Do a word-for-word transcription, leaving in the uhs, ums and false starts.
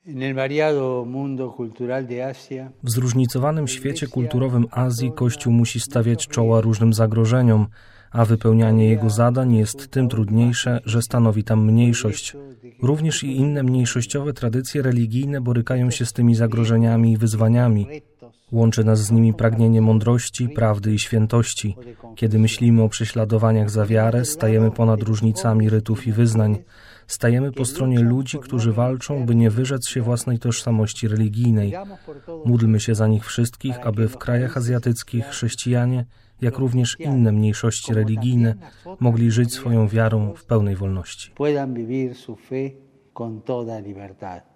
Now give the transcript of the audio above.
W zróżnicowanym świecie kulturowym Azji Kościół musi stawiać czoła różnym zagrożeniom, a wypełnianie jego zadań jest tym trudniejsze, że stanowi tam mniejszość. Również i inne mniejszościowe tradycje religijne borykają się z tymi zagrożeniami i wyzwaniami. Łączy nas z nimi pragnienie mądrości, prawdy i świętości. Kiedy myślimy o prześladowaniach za wiarę, stajemy ponad różnicami rytów i wyznań. Stajemy po stronie ludzi, którzy walczą, by nie wyrzec się własnej tożsamości religijnej. Módlmy się za nich wszystkich, aby w krajach azjatyckich chrześcijanie, jak również inne mniejszości religijne, mogli żyć swoją wiarą w pełnej wolności.